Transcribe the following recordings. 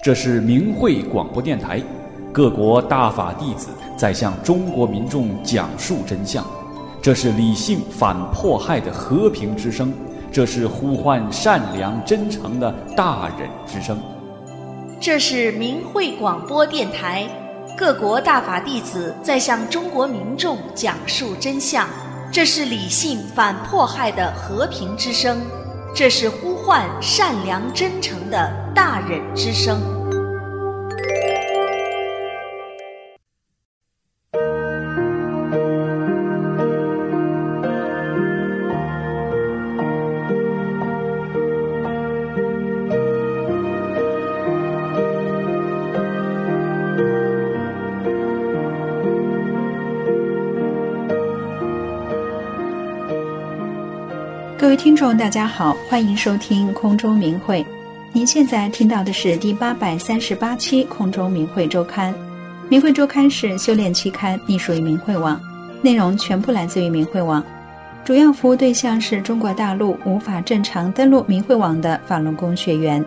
这是明慧广播电台，各国大法弟子在向中国民众讲述真相。这是理性反迫害的和平之声，这是呼唤善良真诚的大忍之声。 这是明慧广播电台，各国大法弟子在向中国民众讲述真相。这是理性反迫害的和平之声，这是呼唤善良真诚的大忍之声。 各位听众大家好，欢迎收听空中明慧。您现在听到的是第838期空中明慧周刊。明慧周刊是修炼期刊，隶属于明慧网，内容全部来自于明慧网，主要服务对象是中国大陆无法正常登录明慧网的法轮功学员。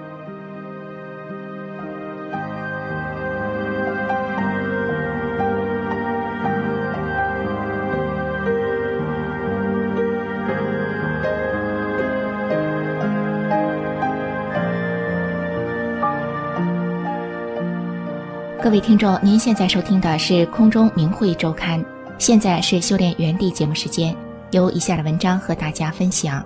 各位听众，您现在收听的是空中明慧周刊，现在是修炼原地节目时间，由以下的文章和大家分享。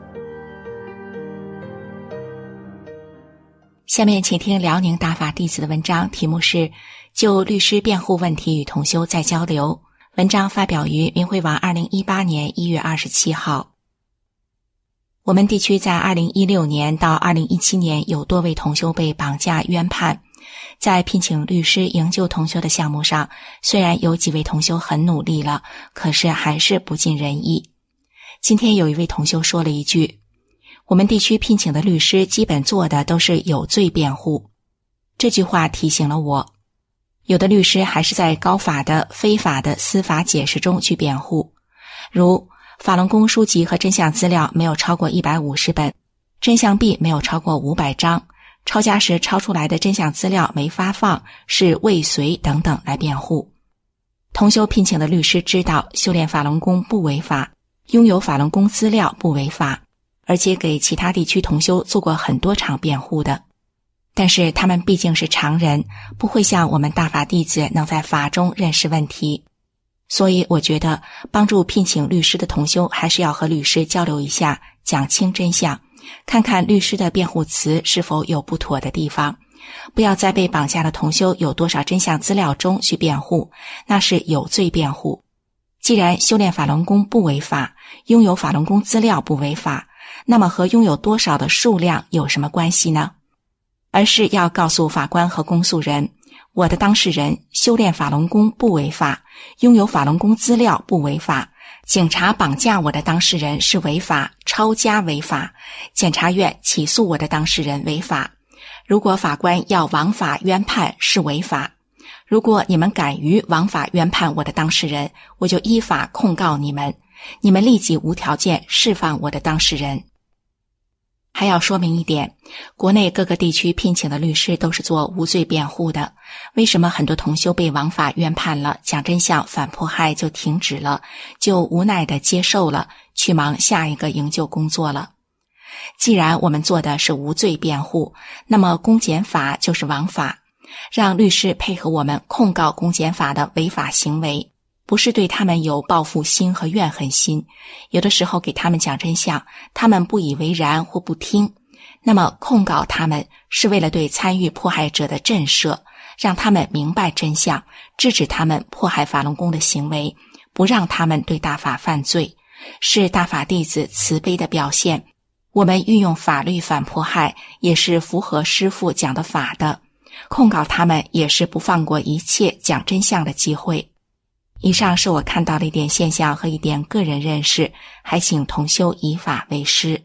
下面请听辽宁大法弟子的文章，题目是就律师辩护问题与同修再交流。文章发表于明慧网2018年1月27号。我们地区在2016年到2017年有多位同修被绑架冤判，在聘请律师营救同修的项目上，虽然有几位同修很努力了，可是还是不尽人意。今天有一位同修说了一句，我们地区聘请的律师基本做的都是有罪辩护。这句话提醒了我，有的律师还是在高法的非法的司法解释中去辩护，如法轮功书籍和真相资料没有超过150本，真相币没有超过500张，抄家时抄出来的真相资料没发放，是未遂等等来辩护。同修聘请的律师知道修炼法轮功不违法，拥有法轮功资料不违法，而且给其他地区同修做过很多场辩护的。但是他们毕竟是常人，不会像我们大法弟子能在法中认识问题。所以我觉得帮助聘请律师的同修还是要和律师交流一下，讲清真相，看看律师的辩护词是否有不妥的地方，不要在被绑架的同修有多少真相资料中去辩护，那是有罪辩护。既然修炼法轮功不违法，拥有法轮功资料不违法，那么和拥有多少的数量有什么关系呢？而是要告诉法官和公诉人，我的当事人修炼法轮功不违法，拥有法轮功资料不违法，警察绑架我的当事人是违法，抄家违法，检察院起诉我的当事人违法，如果法官要枉法冤判是违法，如果你们敢于枉法冤判我的当事人，我就依法控告你们，你们立即无条件释放我的当事人。还要说明一点，国内各个地区聘请的律师都是做无罪辩护的，为什么很多同修被枉法冤判了，讲真相反迫害就停止了，就无奈地接受了，去忙下一个营救工作了？既然我们做的是无罪辩护，那么公检法就是枉法，让律师配合我们控告公检法的违法行为，不是对他们有报复心和怨恨心，有的时候给他们讲真相，他们不以为然或不听，那么控告他们是为了对参与迫害者的震慑，让他们明白真相，制止他们迫害法轮功的行为，不让他们对大法犯罪，是大法弟子慈悲的表现。我们运用法律反迫害，也是符合师父讲的法的，控告他们也是不放过一切讲真相的机会。以上是我看到的一点现象和一点个人认识，还请同修以法为师。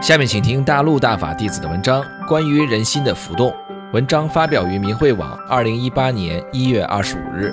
下面请听大陆大法弟子的文章，关于人心的浮动。文章发表于明慧网2018年1月25日。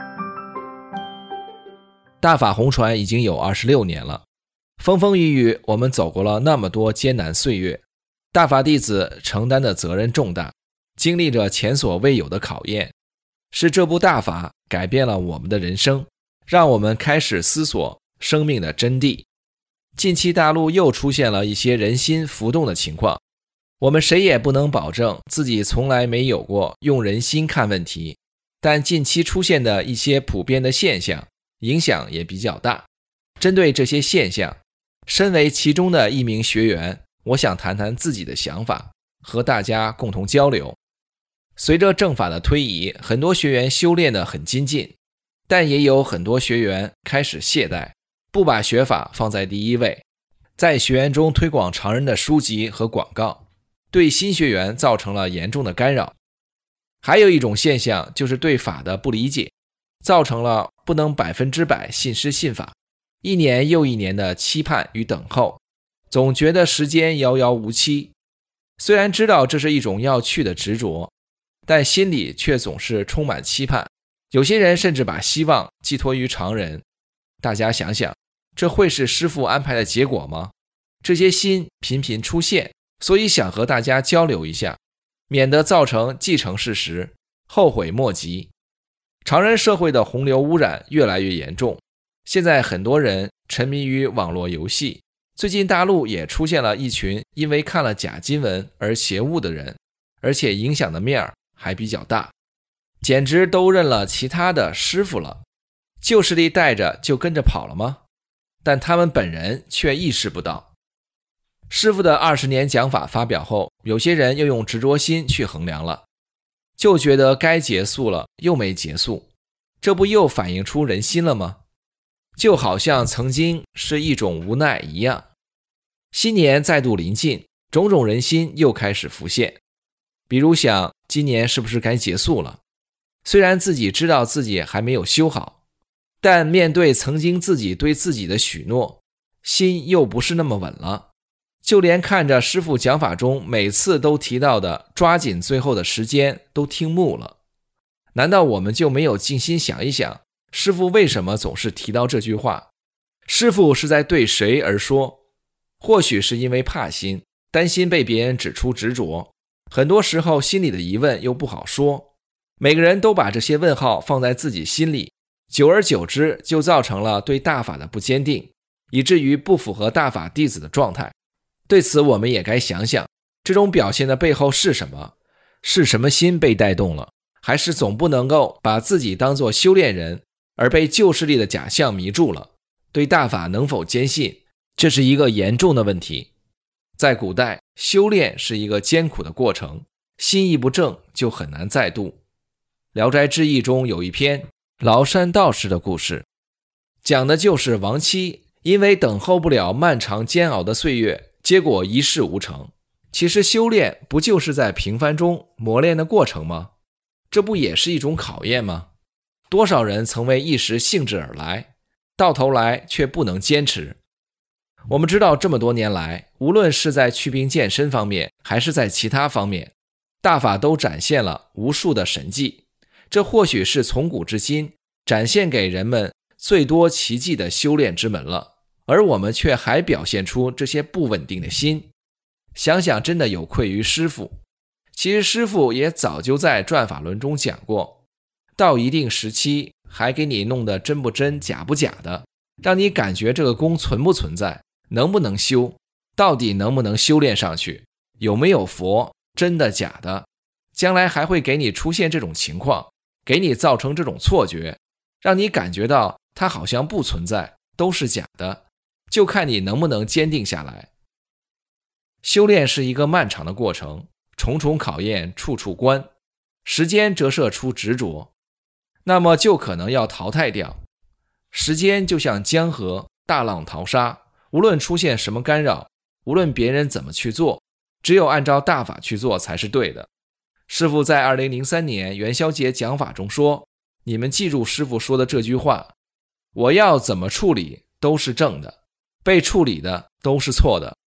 大法红传已经有26年了，风风雨雨，我们走过了那么多艰难岁月。大法弟子承担的责任重大，经历着前所未有的考验。是这部大法改变了我们的人生，让我们开始思索生命的真谛。近期大陆又出现了一些人心浮动的情况，我们谁也不能保证自己从来没有过用人心看问题，但近期出现的一些普遍的现象，影响也比较大。针对这些现象，身为其中的一名学员，我想谈谈自己的想法，和大家共同交流。随着正法的推移，很多学员修炼得很精进，但也有很多学员开始懈怠，不把学法放在第一位，在学员中推广常人的书籍和广告，对新学员造成了严重的干扰。还有一种现象就是对法的不理解，造成了不能100%信师信法，一年又一年的期盼与等候，总觉得时间遥遥无期。虽然知道这是一种要去的执着，但心里却总是充满期盼。有些人甚至把希望寄托于常人。大家想想，这会是师父安排的结果吗？这些心频频出现，所以想和大家交流一下，免得造成既成事实，后悔莫及。常人社会的洪流污染越来越严重，现在很多人沉迷于网络游戏。最近大陆也出现了一群因为看了假经文而邪悟的人，而且影响的面还比较大，简直都认了其他的师父了。旧势力带着就跟着跑了吗？但他们本人却意识不到。师父的20年讲法发表后，有些人又用执着心去衡量了，就觉得该结束了又没结束，这不又反映出人心了吗？就好像曾经是一种无奈一样。新年再度临近，种种人心又开始浮现，比如想今年是不是该结束了？虽然自己知道自己还没有修好，但面对曾经自己对自己的许诺，心又不是那么稳了。就连看着师父讲法中每次都提到的抓紧最后的时间都听木了。难道我们就没有静心想一想，师父为什么总是提到这句话？师父是在对谁而说？或许是因为怕心，担心被别人指出执着，很多时候心里的疑问又不好说。每个人都把这些问号放在自己心里，久而久之就造成了对大法的不坚定，以至于不符合大法弟子的状态。对此我们也该想想，这种表现的背后是什么？是什么心被带动了？还是总不能够把自己当作修炼人，而被旧势力的假象迷住了？对大法能否坚信，这是一个严重的问题。在古代，修炼是一个艰苦的过程，心意不正就很难再度。聊斋志异中有一篇崂山道士的故事，讲的就是亡妻因为等候不了漫长煎熬的岁月，结果一事无成。其实修炼不就是在平凡中磨练的过程吗？这不也是一种考验吗？多少人曾为一时兴致而来，到头来却不能坚持。我们知道这么多年来，无论是在祛病健身方面，还是在其他方面，大法都展现了无数的神迹。这或许是从古至今展现给人们最多奇迹的修炼之门了，而我们却还表现出这些不稳定的心。想想真的有愧于师父。其实师父也早就在转法轮中讲过，到一定时期还给你弄得真不真假不假的，让你感觉这个功存不存在，能不能修，到底能不能修炼上去，有没有佛，真的假的，将来还会给你出现这种情况，给你造成这种错觉，让你感觉到它好像不存在，都是假的，就看你能不能坚定下来。修炼是一个漫长的过程，重重考验处处关，时间折射出执着，那么就可能要淘汰掉。时间就像江河，大浪淘沙，无论出现什么干扰，无论别人怎么去做，只有按照大法去做才是对的。师父在2003年元宵节讲法中说，你们记住师父说的这句话，我要怎么处理都是正的，被处理的都是错的。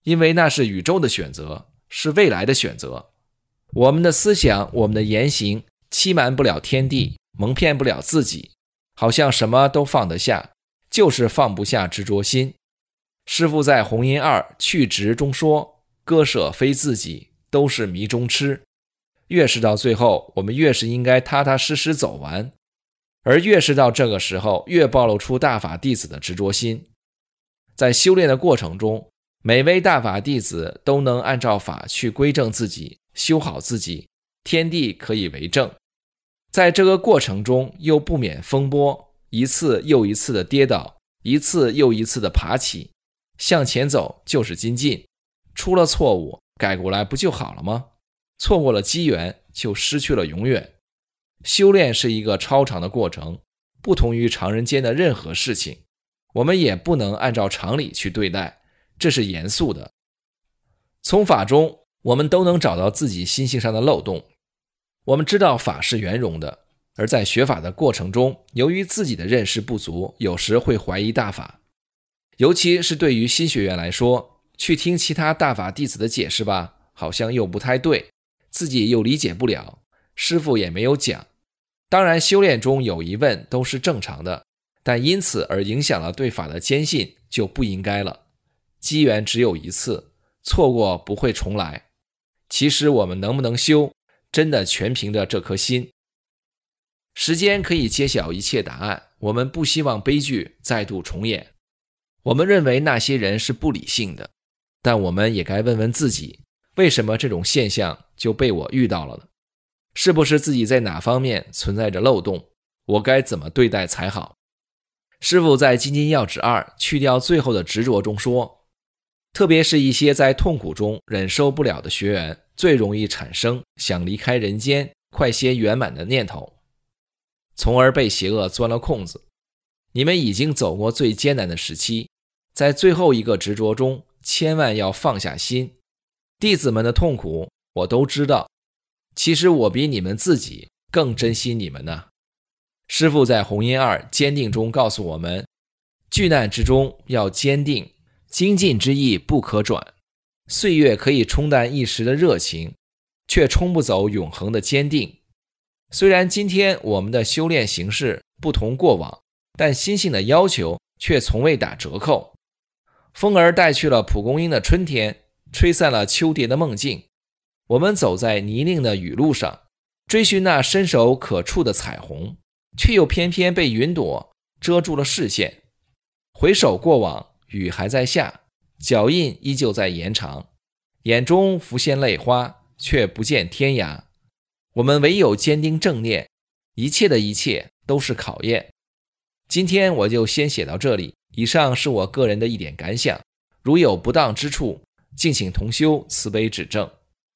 因为那是宇宙的选择，是未来的选择。我们的思想，我们的言行欺瞒不了天地，蒙骗不了自己，好像什么都放得下，就是放不下执着心。师父在弘音2去执中说，割舍非自己，都是迷中痴。越是到最后，我们越是应该踏踏实实走完，而越是到这个时候，越暴露出大法弟子的执着心。在修炼的过程中，每位大法弟子都能按照法去归正自己，修好自己，天地可以为证。在这个过程中又不免风波，一次又一次的跌倒，一次又一次的爬起，向前走就是精进，出了错误改过来不就好了吗？错过了机缘就失去了永远。修炼是一个超长的过程，不同于常人间的任何事情，我们也不能按照常理去对待，这是严肃的。从法中我们都能找到自己心性上的漏洞。我们知道法是圆融的，而在学法的过程中，由于自己的认识不足，有时会怀疑大法。尤其是对于新学员来说，去听其他大法弟子的解释吧，好像又不太对，自己又理解不了，师父也没有讲。当然修炼中有疑问都是正常的，但因此而影响了对法的坚信就不应该了。机缘只有一次，错过不会重来。其实我们能不能修，真的全凭着这颗心。时间可以揭晓一切答案，我们不希望悲剧再度重演。我们认为那些人是不理性的，但我们也该问问自己，为什么这种现象就被我遇到了呢？是不是自己在哪方面存在着漏洞？我该怎么对待才好？师父在《金经要旨2》去掉最后的执着中说，特别是一些在痛苦中忍受不了的学员，最容易产生想离开人间快些圆满的念头，从而被邪恶钻了空子。你们已经走过最艰难的时期，在最后一个执着中千万要放下心。弟子们的痛苦我都知道，其实我比你们自己更珍惜你们呢。师父在弘音2坚定中告诉我们，巨难之中要坚定，精进之意不可转。岁月可以冲淡一时的热情，却冲不走永恒的坚定。虽然今天我们的修炼形式不同过往，但心性的要求却从未打折扣。风儿带去了蒲公英的春天，吹散了秋蝶的梦境。我们走在泥泞的雨路上，追寻那伸手可触的彩虹，却又偏偏被云朵遮住了视线。回首过往，雨还在下，脚印依旧在延长，眼中浮现泪花，却不见天涯。我们唯有坚定正念，一切的一切都是考验。今天我就先写到这里，以上是我个人的一点感想，如有不当之处，敬请同修慈悲指正。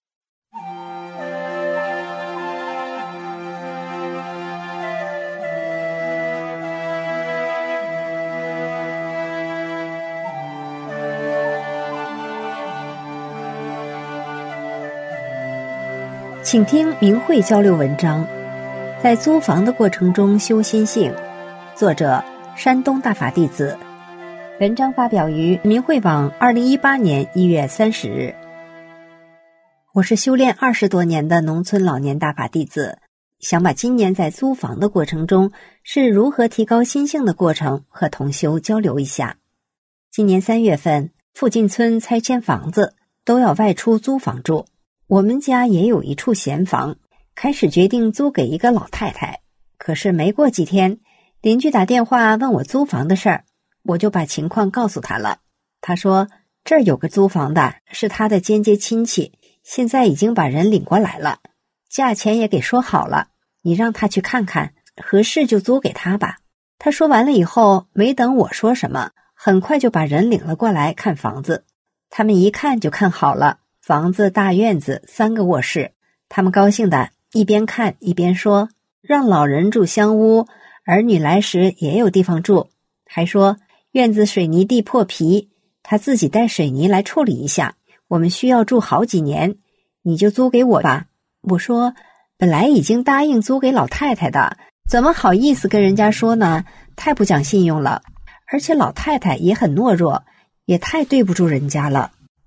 请听明慧交流文章，在租房的过程中修心性，作者山东大法弟子。文章发表于明慧网2018年1月30日。我是修炼20多年的农村老年大法弟子，想把今年在租房的过程中是如何提高心性的过程和同修交流一下。今年3月份，附近村拆迁房子，都要外出租房住。我们家也有一处闲房，开始决定租给一个老太太。可是没过几天，邻居打电话问我租房的事儿，我就把情况告诉他了。他说这儿有个租房的，是他的间接亲戚，现在已经把人领过来了，价钱也给说好了，你让他去看看，合适就租给他吧。他说完了以后，没等我说什么，很快就把人领了过来看房子。他们一看就看好了，房子大院子，3个卧室。他们高兴的一边看一边说，让老人住厢屋，儿女来时也有地方住。还说院子水泥地破皮，他自己带水泥来处理一下，我们需要住好几年，你就租给我吧。我说本来已经答应租给老太太的，怎么好意思跟人家说呢？太不讲信用了，而且老太太也很懦弱，也太对不住人家了。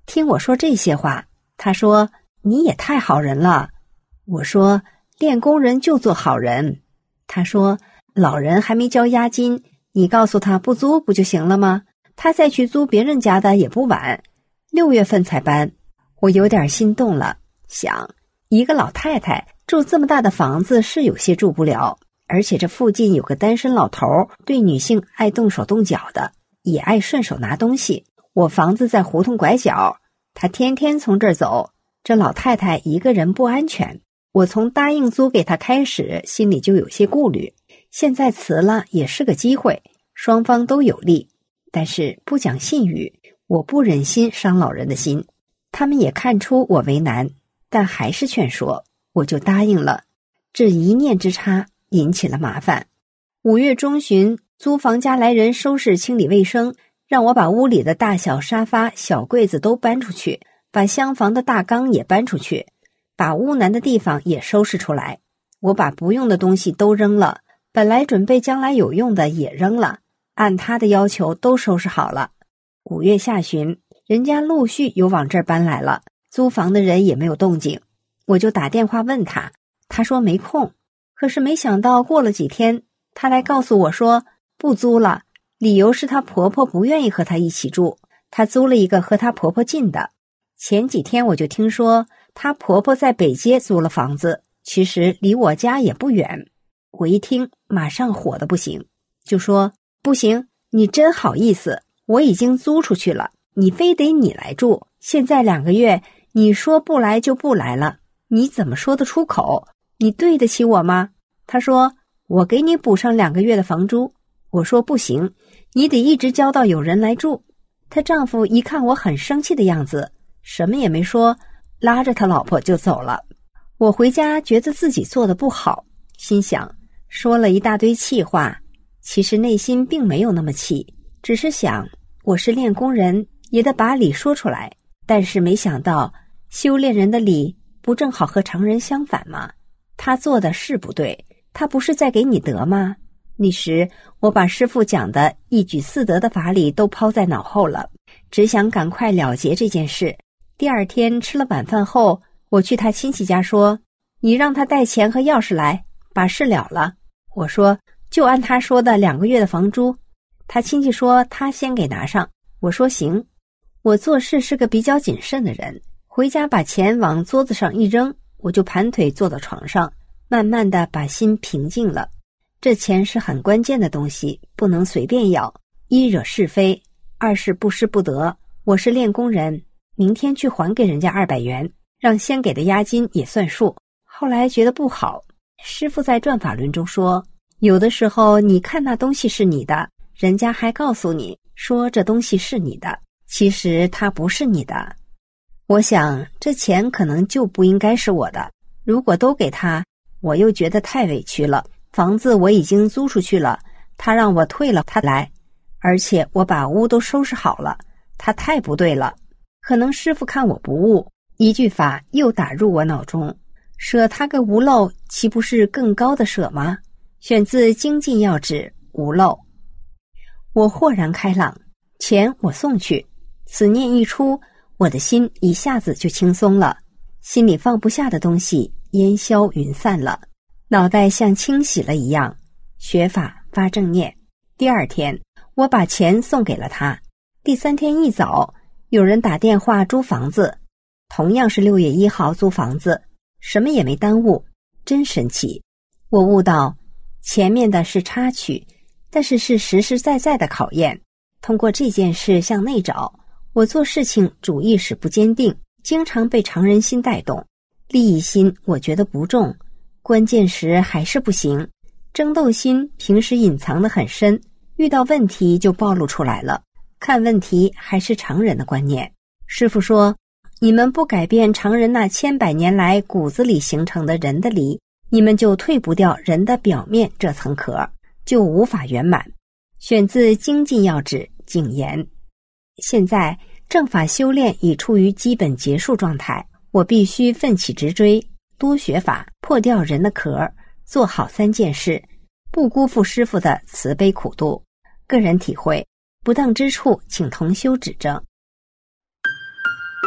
听我说这些话，他说：“你也太好人了。”我说：“练功人就做好人。”他说：“老人还没交押金，你告诉他不租不就行了吗？他再去租别人家的也不晚，6月份才搬。”我有点心动了，想一个老太太住这么大的房子是有些住不了，而且这附近有个单身老头，对女性爱动手动脚的，也爱顺手拿东西。我房子在胡同拐角，他天天从这儿走，这老太太一个人不安全。我从答应租给他开始，心里就有些顾虑，现在辞了也是个机会，双方都有利。但是不讲信誉，我不忍心伤老人的心。他们也看出我为难，但还是劝说，我就答应了。这一念之差引起了麻烦。5月中旬，租房家来人收拾清理卫生，让我把屋里的大小沙发、小柜子都搬出去，把厢房的大缸也搬出去，把屋南的地方也收拾出来。我把不用的东西都扔了，本来准备将来有用的也扔了，按他的要求都收拾好了。5月下旬，人家陆续有往这儿搬来了，租房的人也没有动静，我就打电话问他，他说没空。可是没想到过了几天，他来告诉我说不租了，理由是她婆婆不愿意和她一起住，她租了一个和她婆婆近的。前几天我就听说她婆婆在北街租了房子，其实离我家也不远。我一听马上火得不行，就说不行，你真好意思，我已经租出去了，你非得你来住，现在2个月，你说不来就不来了，你怎么说得出口？你对得起我吗？他说我给你补上2个月的房租。我说不行，你得一直交到有人来住。她丈夫一看我很生气的样子，什么也没说，拉着他老婆就走了。我回家觉得自己做得不好，心想说了一大堆气话，其实内心并没有那么气，只是想我是练功人，也得把理说出来。但是没想到修炼人的理不正好和常人相反吗？他做的是不对，他不是在给你得吗？那时我把师父讲的一举4得的法理都抛在脑后了，只想赶快了结这件事。第2天吃了晚饭后，我去他亲戚家说，你让他带钱和钥匙来，把事了了。我说就按他说的2个月的房租。他亲戚说他先给拿上。我说行。我做事是个比较谨慎的人，回家把钱往桌子上一扔，我就盘腿坐到床上，慢慢的把心平静了。这钱是很关键的东西，不能随便要，一惹是非，二是不失不得。我是练功人，明天去还给人家200元，让先给的押金也算数。后来觉得不好，师父在转法轮中说，有的时候你看那东西是你的，人家还告诉你说这东西是你的，其实它不是你的。我想这钱可能就不应该是我的，如果都给他，我又觉得太委屈了。房子我已经租出去了，他让我退了他来，而且我把屋都收拾好了，他太不对了。可能师父看我不悟，一句法又打入我脑中，舍他个无漏，岂不是更高的舍吗？选自《精进要旨》无漏。我豁然开朗，钱我送去，此念一出，我的心一下子就轻松了，心里放不下的东西烟消云散了，脑袋像清洗了一样，学法发正念。第2天我把钱送给了他。第3天一早，有人打电话租房子，同样是6月1号租房子，什么也没耽误，真神奇。我悟到前面的是插曲，但是是实实在在的考验。通过这件事向内找，我做事情主意识不坚定，经常被常人心带动，利益心我觉得不重，关键时还是不行。争斗心平时隐藏得很深，遇到问题就暴露出来了。看问题还是常人的观念。师父说，你们不改变常人那千百年来骨子里形成的人的理，你们就退不掉人的表面这层壳，就无法圆满。选自《精进要旨》警言。现在正法修炼已处于基本结束状态，我必须奋起直追，多学法，破掉人的壳，做好3件事，不辜负师父的慈悲苦度。个人体会，不当之处请同修指正。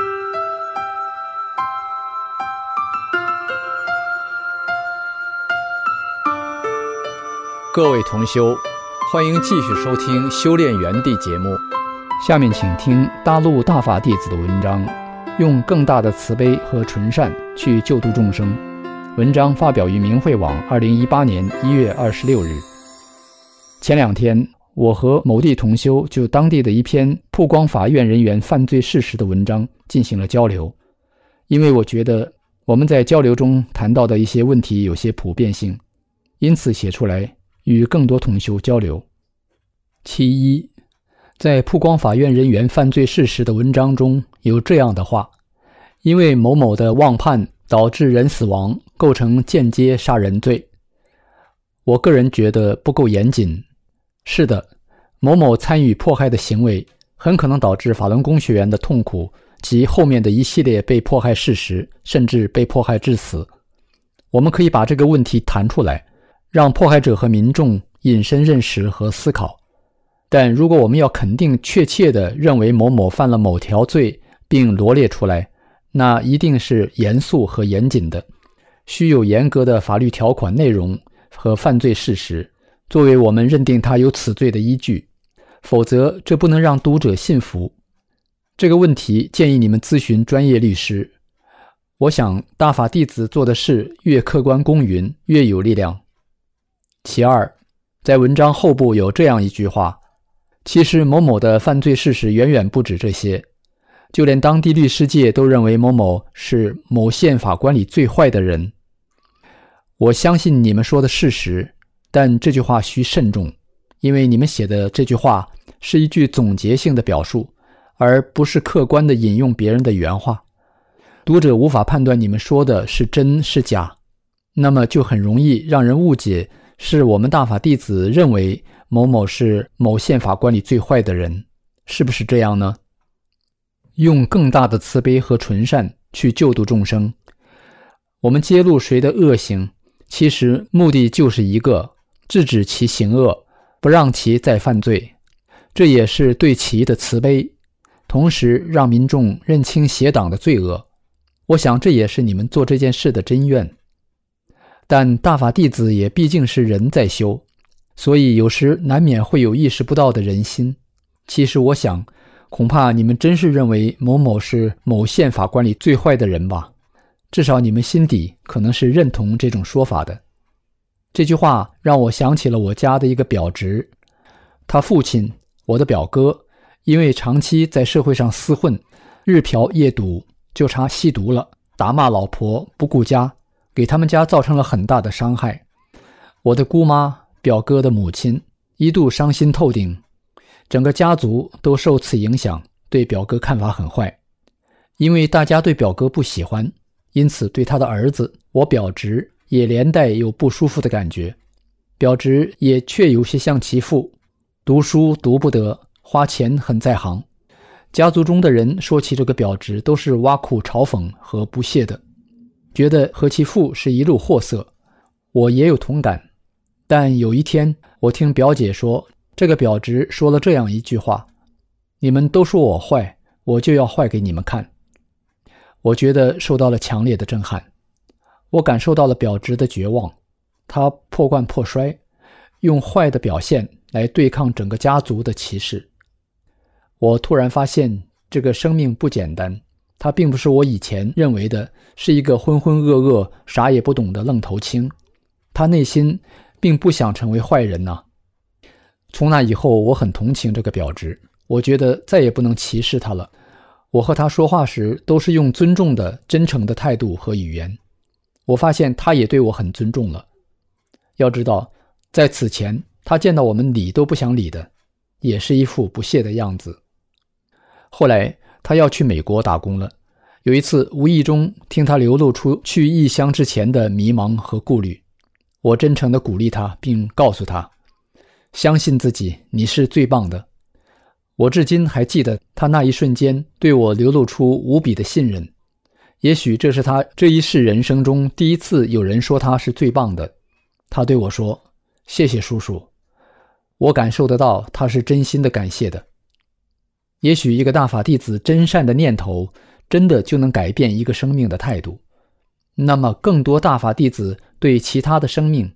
各位同修，欢迎继续收听修炼园地节目。下面请听大陆大法弟子的文章，用更大的慈悲和纯善去救度众生。文章发表于明慧网2018年1月26日。前2天，我和某地同修就当地的一篇曝光法院人员犯罪事实的文章进行了交流，因为我觉得我们在交流中谈到的一些问题有些普遍性，因此写出来与更多同修交流。其一，在曝光法院人员犯罪事实的文章中有这样的话：因为某某的妄判导致人死亡，构成间接杀人罪。我个人觉得不够严谨。是的，某某参与迫害的行为很可能导致法轮功学员的痛苦及后面的一系列被迫害事实，甚至被迫害致死。我们可以把这个问题谈出来，让迫害者和民众引申认识和思考。但如果我们要肯定确切地认为某某犯了某条罪并罗列出来，那一定是严肃和严谨的，需有严格的法律条款内容和犯罪事实作为我们认定他有此罪的依据，否则这不能让读者信服。这个问题建议你们咨询专业律师。我想大法弟子做的事越客观公允，越有力量。其二，在文章后部有这样一句话：其实某某的犯罪事实远远不止这些，就连当地律师界都认为某某是某宪法管理最坏的人。我相信你们说的事实，但这句话需慎重，因为你们写的这句话是一句总结性的表述，而不是客观地引用别人的原话。读者无法判断你们说的是真是假，那么就很容易让人误解是我们大法弟子认为某某是某宪法管理最坏的人，是不是这样呢？用更大的慈悲和纯善去救度众生。我们揭露谁的恶行，其实目的就是一个，制止其行恶，不让其再犯罪。这也是对其的慈悲，同时让民众认清邪党的罪恶。我想这也是你们做这件事的真愿。但大法弟子也毕竟是人在修，所以有时难免会有意识不到的人心。其实我想，恐怕你们真是认为某某是某宪法管理最坏的人吧，至少你们心底可能是认同这种说法的。这句话让我想起了我家的一个表侄，他父亲，我的表哥，因为长期在社会上厮混，日嫖夜赌，就差吸毒了，打骂老婆，不顾家，给他们家造成了很大的伤害。我的姑妈，表哥的母亲，一度伤心透顶，整个家族都受此影响，对表哥看法很坏。因为大家对表哥不喜欢，因此对他的儿子，我表侄，也连带有不舒服的感觉。表侄也确有些像其父，读书读不得，花钱很在行。家族中的人说起这个表侄都是挖苦嘲讽和不屑的，觉得和其父是一路货色。我也有同感，但有一天我听表姐说，这个表侄说了这样一句话：你们都说我坏，我就要坏给你们看。我觉得受到了强烈的震撼，我感受到了表侄的绝望，他破罐破摔，用坏的表现来对抗整个家族的歧视。我突然发现这个生命不简单，他并不是我以前认为的是一个浑浑噩噩啥也不懂的愣头青，他内心并不想成为坏人呐。从那以后我很同情这个表侄，我觉得再也不能歧视他了。我和他说话时都是用尊重的真诚的态度和语言，我发现他也对我很尊重了。要知道在此前他见到我们理都不想理的，也是一副不屑的样子。后来他要去美国打工了，有一次无意中听他流露出去异乡之前的迷茫和顾虑，我真诚地鼓励他，并告诉他，相信自己，你是最棒的。我至今还记得他那一瞬间对我流露出无比的信任，也许这是他这一世人生中第一次有人说他是最棒的。他对我说，谢谢叔叔。我感受得到他是真心的感谢的。也许一个大法弟子真善的念头真的就能改变一个生命的态度，那么更多大法弟子对其他的生命，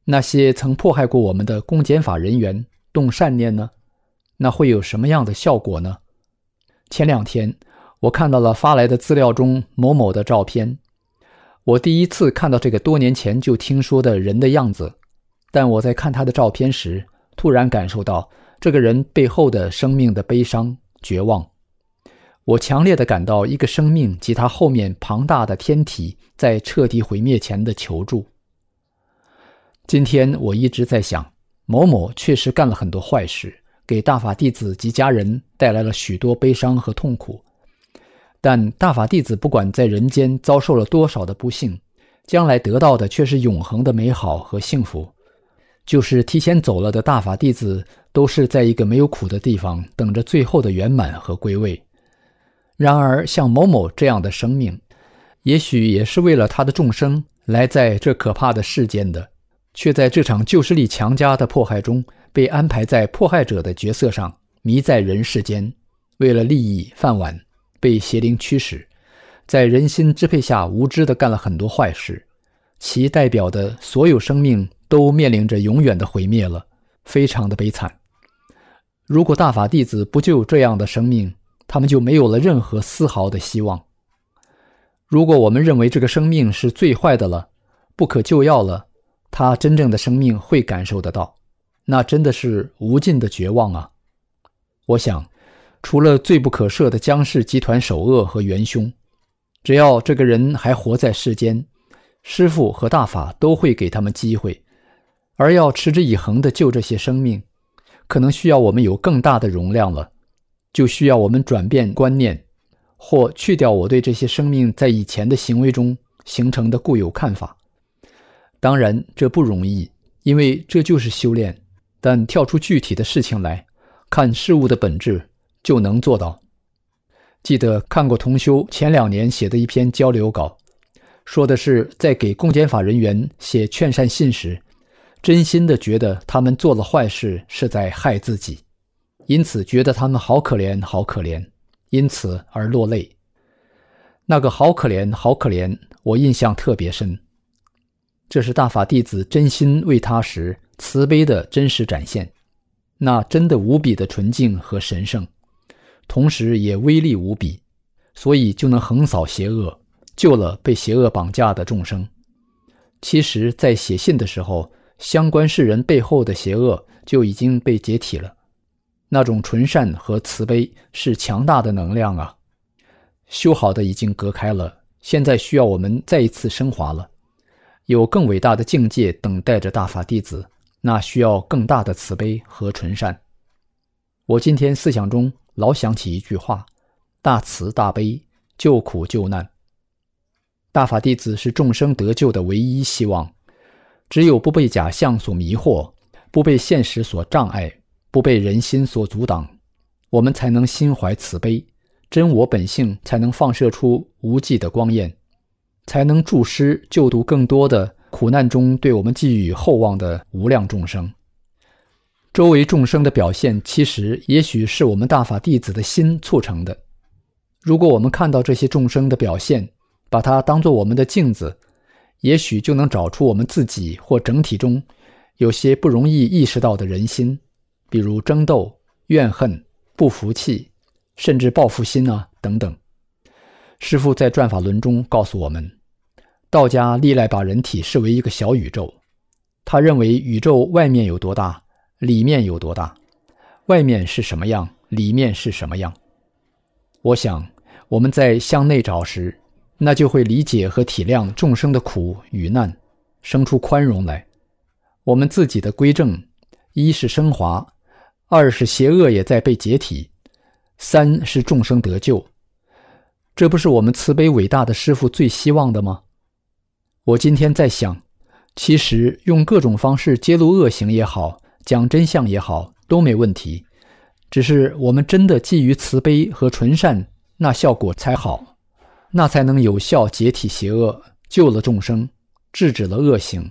那些曾迫害过我们的公检法人员动善念呢？那会有什么样的效果呢？前2天，我看到了发来的资料中某某的照片。我第一次看到这个多年前就听说的人的样子，但我在看他的照片时，突然感受到这个人背后的生命的悲伤、绝望。我强烈地感到一个生命及他后面庞大的天体在彻底毁灭前的求助。今天我一直在想，某某确实干了很多坏事，给大法弟子及家人带来了许多悲伤和痛苦。但大法弟子不管在人间遭受了多少的不幸，将来得到的却是永恒的美好和幸福。就是提前走了的大法弟子，都是在一个没有苦的地方，等着最后的圆满和归位。然而像某某这样的生命，也许也是为了他的众生来在这可怕的世间的，却在这场救世力强加的迫害中，被安排在迫害者的角色上，迷在人世间，为了利益饭碗，被邪灵驱使，在人心支配下无知地干了很多坏事，其代表的所有生命都面临着永远的毁灭了，非常的悲惨。如果大法弟子不救这样的生命，他们就没有了任何丝毫的希望。如果我们认为这个生命是最坏的了，不可救药了，他真正的生命会感受得到，那真的是无尽的绝望啊！我想，除了罪不可赦的江氏集团首恶和元凶，只要这个人还活在世间，师父和大法都会给他们机会，而要持之以恒地救这些生命，可能需要我们有更大的容量了，就需要我们转变观念，或去掉我对这些生命在以前的行为中形成的固有看法。当然这不容易，因为这就是修炼，但跳出具体的事情来看事物的本质，就能做到。记得看过同修前2年写的一篇交流稿，说的是在给公检法人员写劝善信时，真心的觉得他们做了坏事是在害自己，因此觉得他们好可怜好可怜，因此而落泪。那个好可怜好可怜，我印象特别深。这是大法弟子真心为他时慈悲的真实展现，那真的无比的纯净和神圣，同时也威力无比，所以就能横扫邪恶，救了被邪恶绑架的众生。其实在写信的时候，相关世人背后的邪恶就已经被解体了，那种纯善和慈悲是强大的能量啊！修好的已经隔开了，现在需要我们再一次升华了。有更伟大的境界等待着大法弟子，那需要更大的慈悲和纯善。我今天思想中老想起一句话：大慈大悲，救苦救难。大法弟子是众生得救的唯一希望，只有不被假象所迷惑，不被现实所障碍，不被人心所阻挡，我们才能心怀慈悲，真我本性才能放射出无际的光焰，才能助师救度更多的苦难中对我们寄予厚望的无量众生。周围众生的表现，其实也许是我们大法弟子的心促成的。如果我们看到这些众生的表现，把它当作我们的镜子，也许就能找出我们自己或整体中有些不容易意识到的人心，比如争斗、怨恨、不服气，甚至报复心啊等等。师父在转法轮中告诉我们，道家历来把人体视为一个小宇宙，他认为宇宙外面有多大，里面有多大，外面是什么样，里面是什么样。我想我们在向内找时，那就会理解和体谅众生的苦与难，生出宽容来。我们自己的归正，一是升华，二是邪恶也在被解体，三是众生得救。这不是我们慈悲伟大的师父最希望的吗？我今天在想，其实用各种方式揭露恶行也好，讲真相也好，都没问题，只是我们真的基于慈悲和纯善，那效果才好，那才能有效解体邪恶，救了众生，制止了恶行。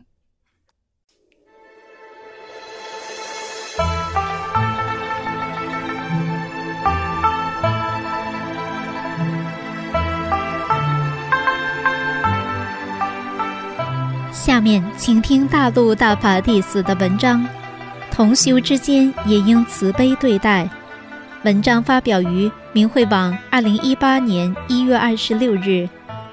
下面请听大陆大法弟子的文章，同修之间也应慈悲对待。文章发表于明慧网2018年1月26日。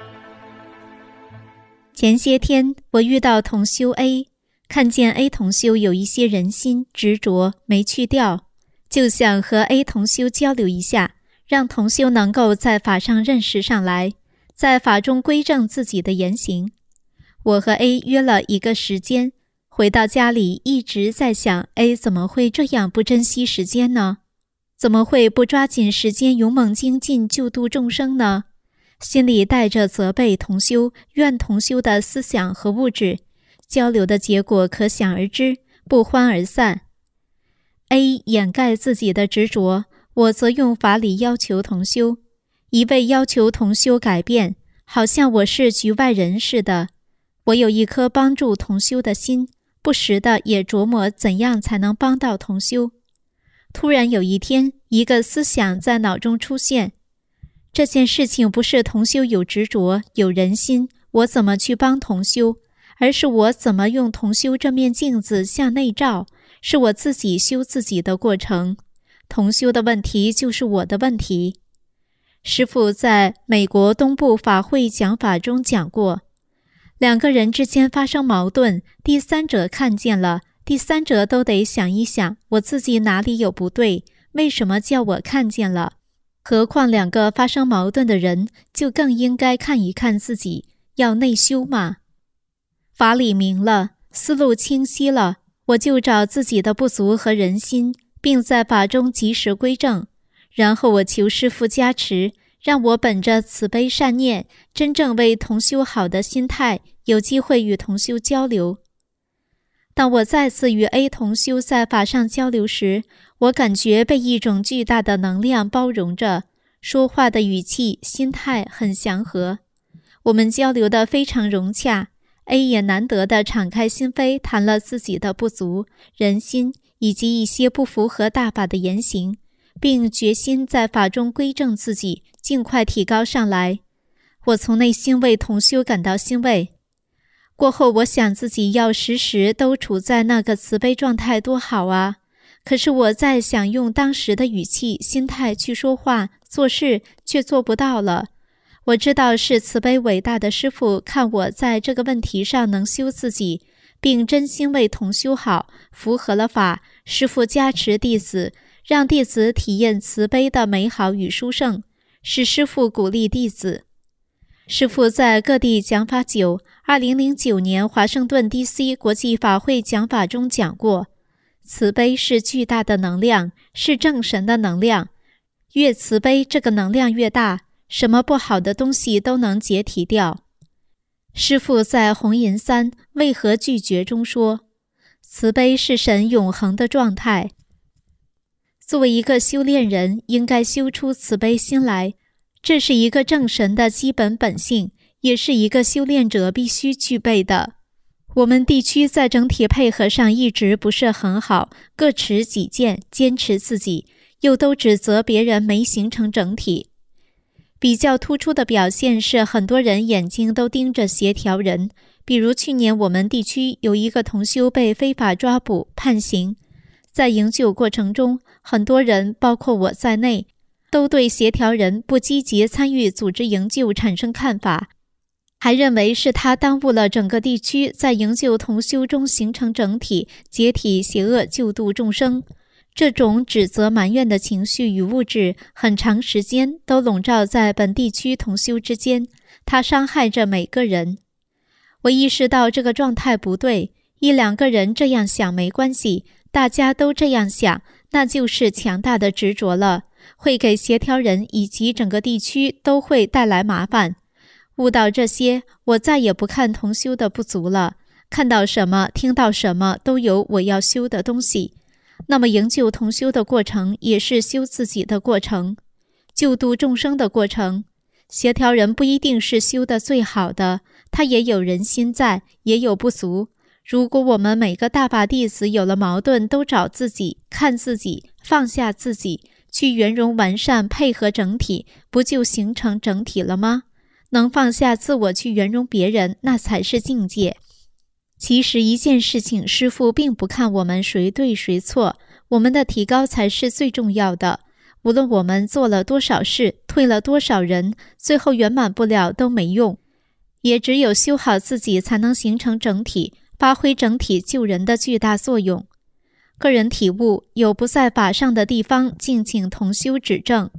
前些天我遇到同修 A， 看见 A 同修有一些人心执着没去掉，就想和 A 同修交流一下，让同修能够在法上认识上来，在法中归正自己的言行。我和 A 约了一个时间，回到家里一直在想 A 怎么会这样不珍惜时间呢？怎么会不抓紧时间勇猛精进救度众生呢？心里带着责备同修、怨同修的思想和物质，交流的结果可想而知，不欢而散。A 掩盖自己的执着，我则用法理要求同修，一味要求同修改变，好像我是局外人似的。我有一颗帮助同修的心，不时的也琢磨怎样才能帮到同修。突然有一天，一个思想在脑中出现，这件事情不是同修有执着有人心，我怎么去帮同修，而是我怎么用同修这面镜子向内照，是我自己修自己的过程。同修的问题就是我的问题。师父在美国东部法会讲法中讲过，两个人之间发生矛盾，第三者看见了，第三者都得想一想，我自己哪里有不对，为什么叫我看见了？何况两个发生矛盾的人，就更应该看一看自己，要内修嘛。法理明了，思路清晰了，我就找自己的不足和人心，并在法中及时归正，然后我求师父加持，让我本着慈悲善念，真正为同修好的心态，有机会与同修交流。当我再次与 A 同修在法上交流时，我感觉被一种巨大的能量包容着，说话的语气、心态很祥和。我们交流得非常融洽， A 也难得地敞开心扉，谈了自己的不足、人心以及一些不符合大法的言行，并决心在法中归正自己，尽快提高上来。我从内心为同修感到欣慰。过后我想自己要时时都处在那个慈悲状态多好啊！可是我在想用当时的语气、心态去说话、做事，却做不到了。我知道是慈悲伟大的师父看我在这个问题上能修自己，并真心为同修好，符合了法，师父加持弟子，让弟子体验慈悲的美好与殊胜，是师父鼓励弟子。师父在各地讲法久，2009年华盛顿 DC 国际法会讲法中讲过，慈悲是巨大的能量，是正神的能量，越慈悲这个能量越大，什么不好的东西都能解体掉。师父在红银3为何拒绝中说，慈悲是神永恒的状态，作为一个修炼人，应该修出慈悲心来，这是一个正神的基本本性，也是一个修炼者必须具备的。我们地区在整体配合上一直不是很好，各持己见，坚持自己，又都指责别人没形成整体。比较突出的表现是很多人眼睛都盯着协调人，比如去年我们地区有一个同修被非法抓捕判刑，在营救过程中，很多人包括我在内都对协调人不积极参与组织营救产生看法，还认为是他耽误了整个地区在营救同修中形成整体，解体邪恶，救度众生。这种指责埋怨的情绪与物质很长时间都笼罩在本地区同修之间，它伤害着每个人。我意识到这个状态不对，一两个人这样想没关系，大家都这样想，那就是强大的执着了，会给协调人以及整个地区都会带来麻烦。悟到这些，我再也不看同修的不足了，看到什么听到什么都有我要修的东西。那么营救同修的过程也是修自己的过程，救度众生的过程。协调人不一定是修的最好的，他也有人心在，也有不足。如果我们每个大法弟子有了矛盾都找自己，看自己，放下自己，去圆融完善配合整体，不就形成整体了吗？能放下自我去圆融别人，那才是境界。 其实一件事情，师父并不看我们谁对谁错，我们的提高才是最重要的。无论我们做了多少事，退了多少人，最后圆满不了都没用。也只有修好自己，才能形成整体，发挥整体救人的巨大作用。个人体悟，有不在法上的地方，敬请同修指正。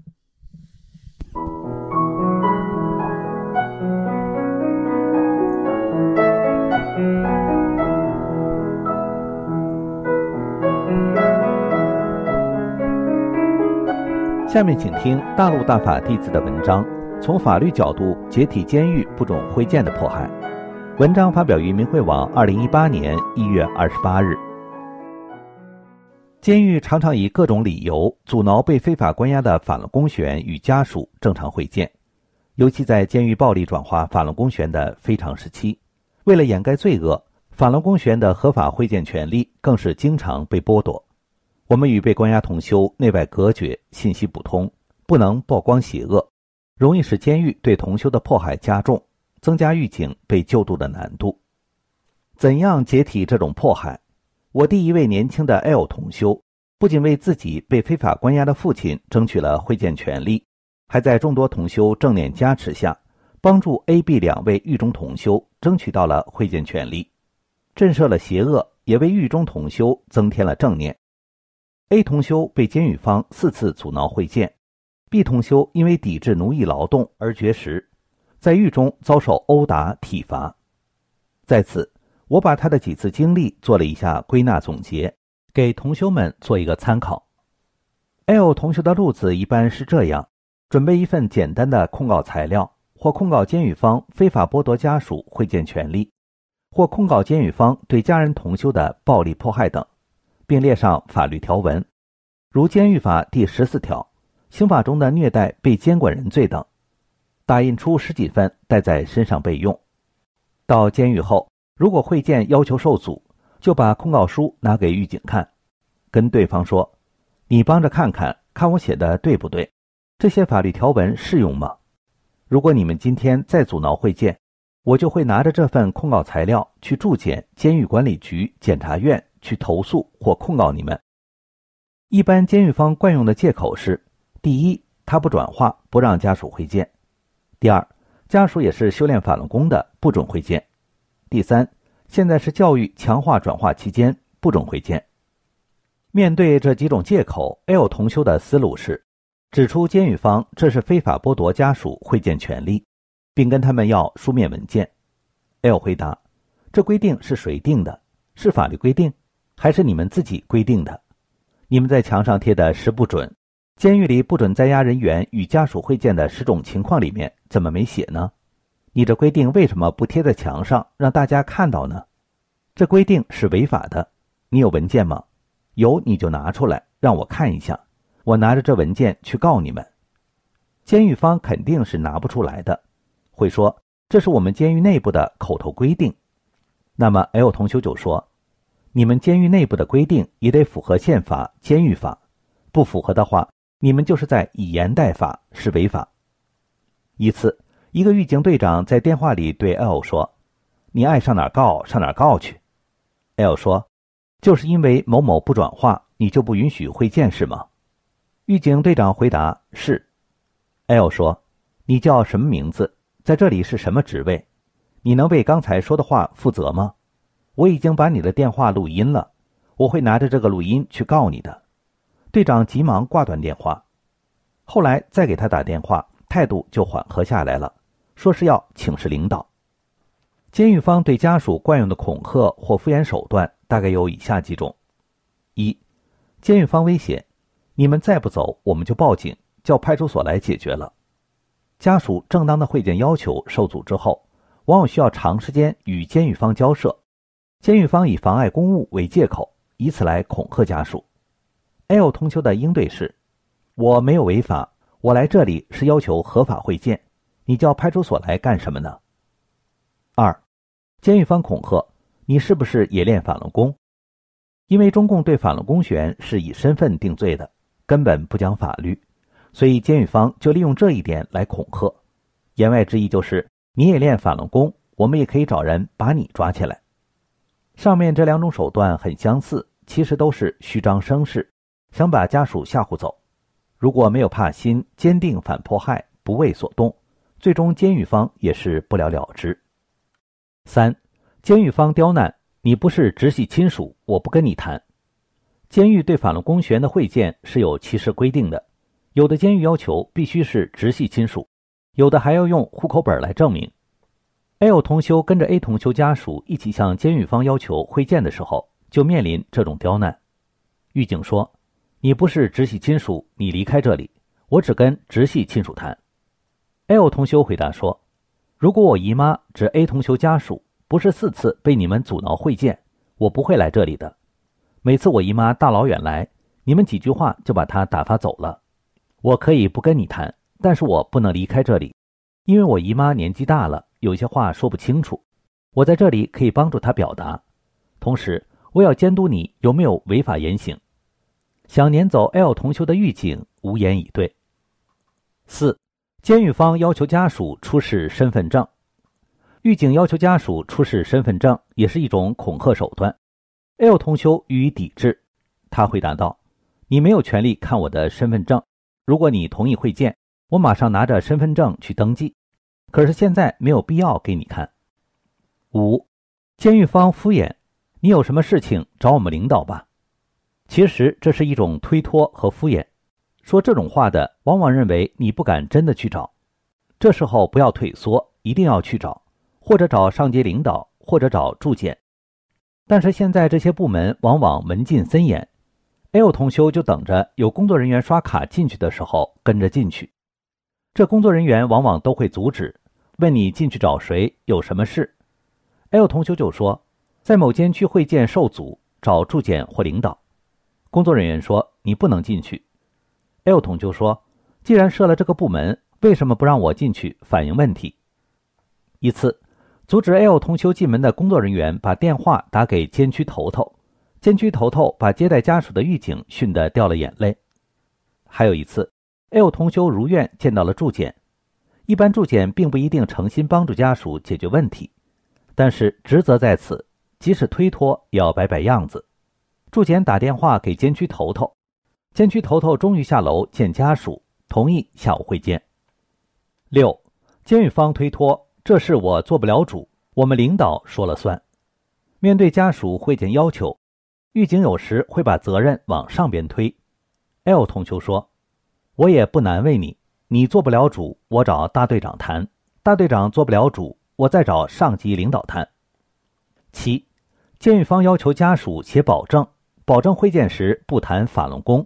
下面请听大陆大法弟子的文章，从法律角度解体监狱不准会见的迫害。文章发表于明慧网2018年1月28日。监狱常常以各种理由阻挠被非法关押的法轮功学员与家属正常会见，尤其在监狱暴力转化法轮功学员的非常时期，为了掩盖罪恶，法轮功学员的合法会见权利更是经常被剥夺。我们与被关押同修内外隔绝，信息不通，不能曝光邪恶，容易使监狱对同修的迫害加重，增加狱警被救度的难度。怎样解体这种迫害？我第一位年轻的 L 同修，不仅为自己被非法关押的父亲争取了会见权利，还在众多同修正念加持下，帮助 A、B 两位狱中同修争取到了会见权利，震慑了邪恶，也为狱中同修增添了正念。A 同修被监狱方4次阻挠会见， B 同修因为抵制奴役劳动而绝食，在狱中遭受殴打体罚。在此，我把他的几次经历做了一下归纳总结，给同修们做一个参考。L 同修的路子一般是这样：准备一份简单的控告材料，或控告监狱方非法剥夺家属会见权利，或控告监狱方对家人同修的暴力迫害等，并列上法律条文，如监狱法第14条、刑法中的虐待被监管人罪等，打印出10几份带在身上备用。到监狱后，如果会见要求受阻，就把控告书拿给狱警看，跟对方说：你帮着看看，看我写的对不对，这些法律条文适用吗？如果你们今天再阻挠会见，我就会拿着这份控告材料去驻检、监狱管理局、检察院去投诉或控告你们。一般监狱方惯用的借口是：第一，他不转化，不让家属会见；第二，家属也是修炼法轮功的，不准会见；第三，现在是教育强化转化期间，不准会见。面对这几种借口， L 同修的思路是指出监狱方这是非法剥夺家属会见权利，并跟他们要书面文件。 L 回答：这规定是谁定的？是法律规定，还是你们自己规定的？你们在墙上贴的10不准，监狱里不准在押人员与家属会见的10种情况里面怎么没写呢？你这规定为什么不贴在墙上让大家看到呢？这规定是违法的，你有文件吗？有你就拿出来让我看一下，我拿着这文件去告你们。监狱方肯定是拿不出来的，会说这是我们监狱内部的口头规定。那么 L 同修就说，你们监狱内部的规定也得符合宪法、监狱法，不符合的话，你们就是在以言代法，是违法。一次，一个狱警队长在电话里对 L 说：你爱上哪儿告上哪儿告去。 L 说：就是因为某某不转化，你就不允许会见是吗？狱警队长回答：是。 L 说：你叫什么名字？在这里是什么职位？你能为刚才说的话负责吗？我已经把你的电话录音了，我会拿着这个录音去告你的。队长急忙挂断电话，后来再给他打电话，态度就缓和下来了，说是要请示领导。监狱方对家属惯用的恐吓或敷衍手段大概有以下几种：一，监狱方威胁，你们再不走，我们就报警，叫派出所来解决了。家属正当的会见要求受阻之后，往往需要长时间与监狱方交涉，监狱方以妨碍公务为借口，以此来恐吓家属。 L 同修的应对是：我没有违法，我来这里是要求合法会见，你叫派出所来干什么呢？二，监狱方恐吓，你是不是也练法轮功？因为中共对法轮功学员是以身份定罪的，根本不讲法律，所以监狱方就利用这一点来恐吓，言外之意就是你也练法轮功，我们也可以找人把你抓起来。 上面这2种手段很相似，其实都是虚张声势，想把家属吓唬走。如果没有怕心，坚定反迫害，不为所动，最终监狱方也是不了了之。3. 监狱方刁难，你不是直系亲属，我不跟你谈。监狱对法轮功学员的会见是有其时规定的，有的监狱要求必须是直系亲属，有的还要用户口本来证明。L 同修跟着 A 同修家属一起向监狱方要求会见的时候，就面临这种刁难。狱警说，你不是直系亲属，你离开这里，我只跟直系亲属谈。L 同修回答说，如果我姨妈指 A 同修家属不是4次被你们阻挠会见，我不会来这里的。每次我姨妈大老远来，你们几句话就把她打发走了。我可以不跟你谈，但是我不能离开这里，因为我姨妈年纪大了，有些话说不清楚，我在这里可以帮助她表达，同时我要监督你有没有违法言行。想撵走 L 同修的狱警无言以对。4. 监狱方要求家属出示身份证。狱警要求家属出示身份证也是一种恐吓手段。L 同修予以抵制，他回答道，你没有权利看我的身份证，如果你同意会见，我马上拿着身份证去登记，可是现在没有必要给你看。5. 监狱方敷衍，你有什么事情找我们领导吧。其实这是一种推脱和敷衍，说这种话的往往认为你不敢真的去找，这时候不要退缩，一定要去找，或者找上级领导，或者找住检。但是现在这些部门往往门禁森严， L 同修就等着有工作人员刷卡进去的时候跟着进去，这工作人员往往都会阻止，问你进去找谁，有什么事。 L 同修就说，在某间区会见受阻，找住检或领导。工作人员说，你不能进去。 L 同修说，既然设了这个部门，为什么不让我进去反映问题？一次阻止 L 同修进门的工作人员把电话打给监区头头，监区头头把接待家属的狱警训得掉了眼泪。还有一次 L 同修如愿见到了住检，一般住检并不一定诚心帮助家属解决问题，但是职责在此，即使推脱也要摆摆样子。住检打电话给监区头头，监区头头终于下楼见家属，同意下午会见。6. 监狱方推脱，这事我做不了主，我们领导说了算。面对家属会见要求，狱警有时会把责任往上边推。 L 同修说，我也不难为你，你做不了主，我找大队长谈，大队长做不了主，我再找上级领导谈。7. 监狱方要求家属写保证，保证会见时不谈法轮功。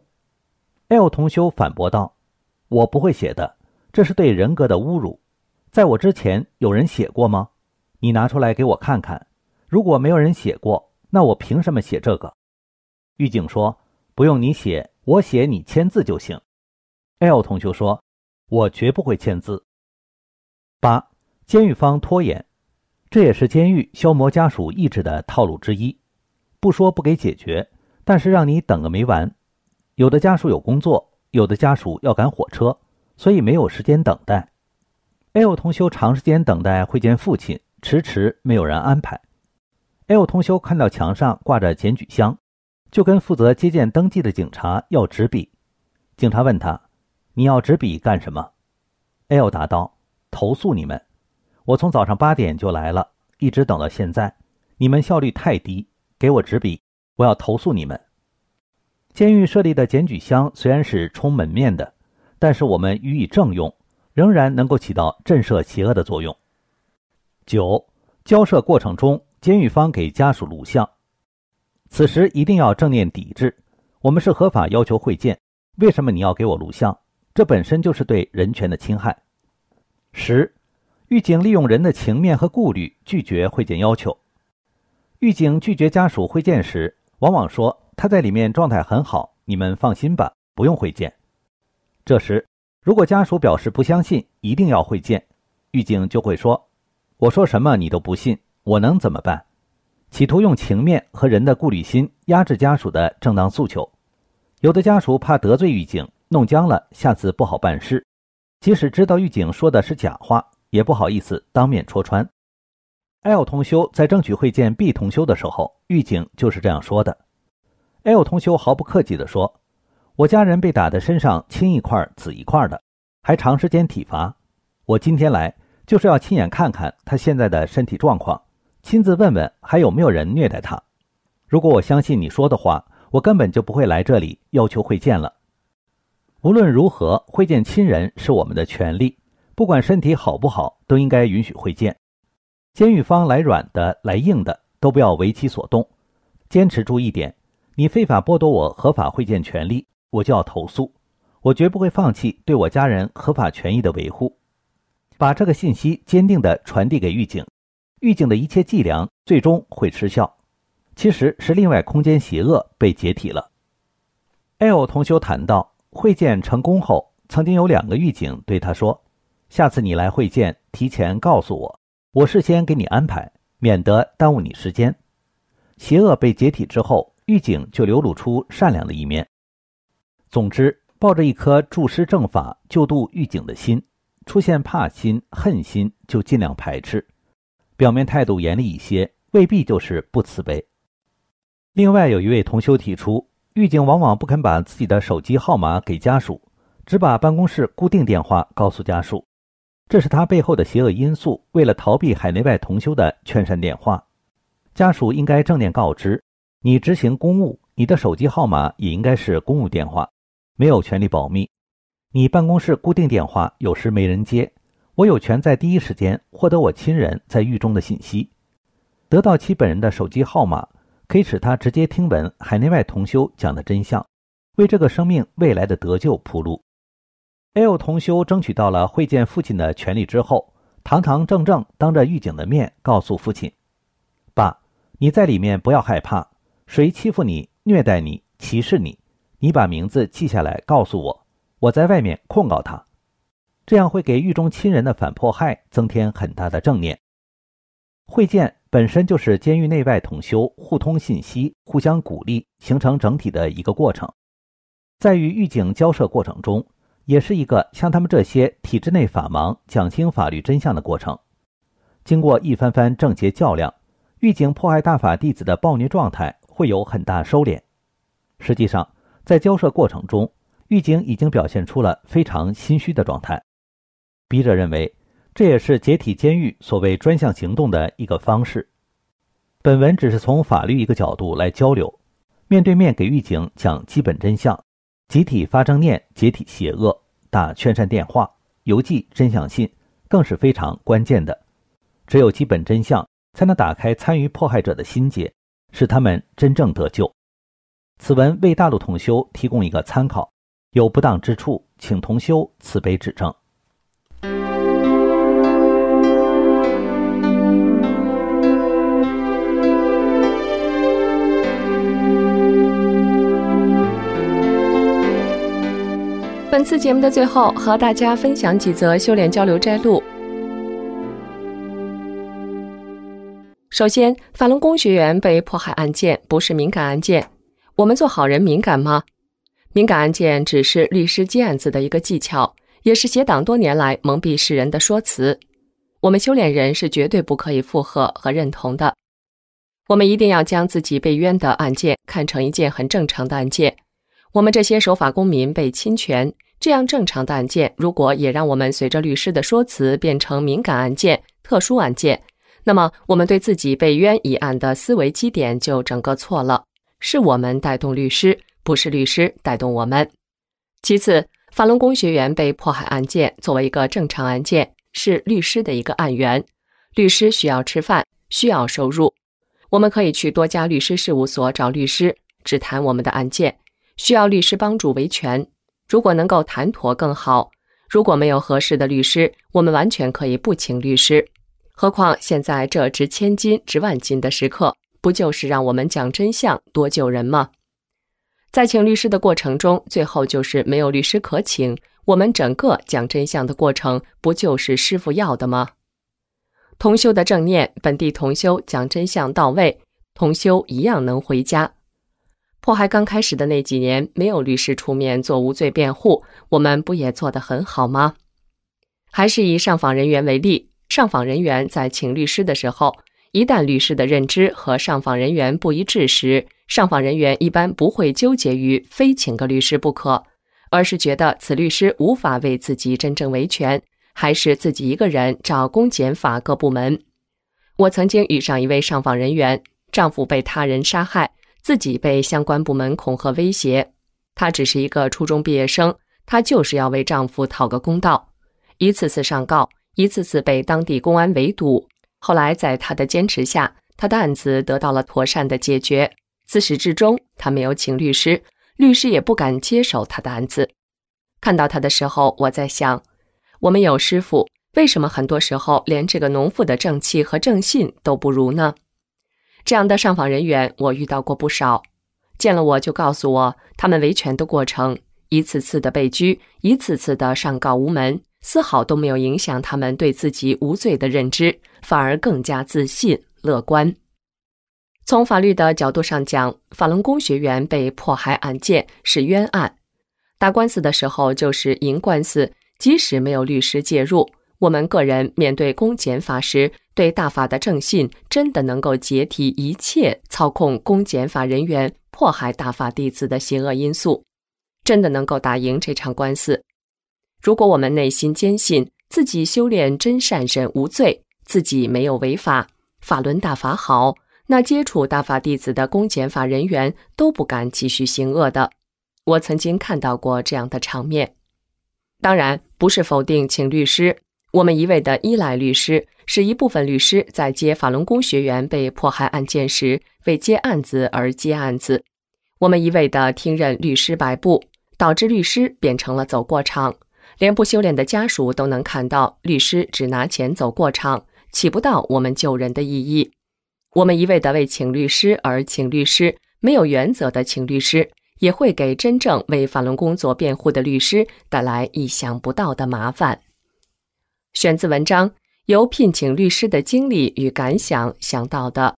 L 同修反驳道，我不会写的，这是对人格的侮辱，在我之前有人写过吗？你拿出来给我看看，如果没有人写过，那我凭什么写这个？狱警说，不用你写，我写你签字就行。 L 同修说，我绝不会签字。8. 监狱方拖延，这也是监狱消磨家属意志的套路之一，不说不给解决，但是让你等个没完。有的家属有工作，有的家属要赶火车，所以没有时间等待。 L 同修长时间等待会见父亲，迟迟没有人安排。 L 同修看到墙上挂着检举箱，就跟负责接见登记的警察要纸笔。警察问他，你要纸笔干什么？ L 答道，投诉你们，我从早上8点就来了，一直等到现在，你们效率太低，给我纸笔，我要投诉你们。监狱设立的检举箱虽然是充门面的，但是我们予以正用，仍然能够起到震慑邪恶的作用。9. 交涉过程中，监狱方给家属录像，此时一定要正念抵制，我们是合法要求会见，为什么你要给我录像？这本身就是对人权的侵害。10. 狱警利用人的情面和顾虑拒绝会见要求。狱警拒绝家属会见时，往往说他在里面状态很好，你们放心吧，不用会见。这时如果家属表示不相信，一定要会见，狱警就会说，我说什么你都不信，我能怎么办？企图用情面和人的顾虑心压制家属的正当诉求。有的家属怕得罪狱警，弄僵了，下次不好办事，即使知道狱警说的是假话，也不好意思当面戳穿。 L 同修在争取会见 B 同修的时候，狱警就是这样说的。L 同修毫不客气地说，我家人被打得身上青一块紫一块的，还长时间体罚，我今天来就是要亲眼看看他现在的身体状况，亲自问问还有没有人虐待他。如果我相信你说的话，我根本就不会来这里要求会见了。无论如何，会见亲人是我们的权利，不管身体好不好，都应该允许会见。监狱方来软的来硬的都不要为其所动，坚持住一点，你非法剥夺我合法会见权利，我就要投诉，我绝不会放弃对我家人合法权益的维护。把这个信息坚定地传递给狱警，狱警的一切伎俩最终会失效，其实是另外空间邪恶被解体了。L 同修谈到，会见成功后，曾经有2个狱警对他说，下次你来会见提前告诉我，我事先给你安排，免得耽误你时间。邪恶被解体之后，狱警就流露出善良的一面。总之，抱着一颗助师正法救度狱警的心，出现怕心恨心就尽量排斥，表面态度严厉一些，未必就是不慈悲。另外有一位同修提出，狱警往往不肯把自己的手机号码给家属，只把办公室固定电话告诉家属，这是他背后的邪恶因素，为了逃避海内外同修的劝善电话。家属应该正面告知，你执行公务，你的手机号码也应该是公务电话，没有权利保密。你办公室固定电话有时没人接，我有权在第一时间获得我亲人在狱中的信息，得到其本人的手机号码，可以使他直接听闻海内外同修讲的真相，为这个生命未来的得救铺路。L 同修争取到了会见父亲的权利之后，堂堂正正当着狱警的面告诉父亲，爸，你在里面不要害怕，谁欺负你、虐待你、歧视你，你把名字记下来告诉我，我在外面控告他，这样会给狱中亲人的反迫害增添很大的正念。会见本身就是监狱内外同修互通信息、互相鼓励，形成整体的一个过程。在与狱警交涉过程中，也是一个向他们这些体制内法盲讲清法律真相的过程。经过一番番正邪较量，狱警迫害大法弟子的暴虐状态会有很大收敛。实际上，在交涉过程中，狱警已经表现出了非常心虚的状态。笔者认为，这也是解体监狱所谓专项行动的一个方式。本文只是从法律一个角度来交流，面对面给狱警讲基本真相，集体发正念，解体邪恶，打劝善电话，邮寄真相信，更是非常关键的。只有基本真相，才能打开参与迫害者的心结，使他们真正得救。此文为大陆同修提供一个参考，有不当之处，请同修慈悲指正。 本次节目的最后，和大家分享几则修炼交流摘录。首先，法轮功学员被迫害案件不是敏感案件，我们做好人敏感吗？敏感案件只是律师接案子的一个技巧，也是邪党多年来蒙蔽世人的说辞。我们修炼人是绝对不可以附和和认同的。我们一定要将自己被冤的案件看成一件很正常的案件。我们这些守法公民被侵权，这样正常的案件，如果也让我们随着律师的说辞变成敏感案件、特殊案件，那么我们对自己被冤一案的思维基点就整个错了，是我们带动律师，不是律师带动我们。其次，法轮功学员被迫害案件作为一个正常案件，是律师的一个案源，律师需要吃饭，需要收入，我们可以去多家律师事务所找律师，只谈我们的案件，需要律师帮助维权，如果能够谈妥更好，如果没有合适的律师，我们完全可以不请律师。何况现在这值千金值万金的时刻，不就是让我们讲真相多救人吗？在请律师的过程中，最后就是没有律师可请，我们整个讲真相的过程不就是师父要的吗？同修的正念，本地同修讲真相到位，同修一样能回家。迫害刚开始的那几年，没有律师出面做无罪辩护，我们不也做得很好吗？还是以上访人员为例，上访人员在请律师的时候， 一旦律师的认知和上访人员不一致时，上访人员一般不会纠结于非请个律师不可，而是觉得此律师无法为自己真正维权，还是自己一个人找公检法各部门。我曾经遇上一位上访人员，丈夫被他人杀害，自己被相关部门恐吓威胁。她只是一个初中毕业生，她就是要为丈夫讨个公道，一次次上告，一次次被当地公安围堵。后来在她的坚持下，她的案子得到了妥善的解决。自始至终，她没有请律师，律师也不敢接手她的案子。看到她的时候，我在想，我们有师傅，为什么很多时候连这个农妇的正气和正信都不如呢？这样的上访人员我遇到过不少，见了我就告诉我，他们维权的过程，一次次的被拘，一次次的上告无门，丝毫都没有影响他们对自己无罪的认知，反而更加自信乐观。从法律的角度上讲，法轮功学员被迫害案件是冤案，打官司的时候就是赢官司，即使没有律师介入，我们个人面对公检法时，对大法的正信真的能够解体一切操控公检法人员迫害大法弟子的邪恶因素，真的能够打赢这场官司。如果我们内心坚信自己修炼真善忍无罪，自己没有违法，法轮大法好，那接触大法弟子的公检法人员都不敢继续行恶的。我曾经看到过这样的场面。当然，不是否定请律师，我们一味的依赖律师，是一部分律师在接法轮功学员被迫害案件时，为接案子而接案子。我们一味的听任律师摆布，导致律师变成了走过场，连不修炼的家属都能看到律师只拿钱走过场，起不到我们救人的意义。我们一味的为请律师而请律师，没有原则的请律师，也会给真正为法轮功做辩护的律师带来意想不到的麻烦。选自文章，由聘请律师的经历与感想想到的。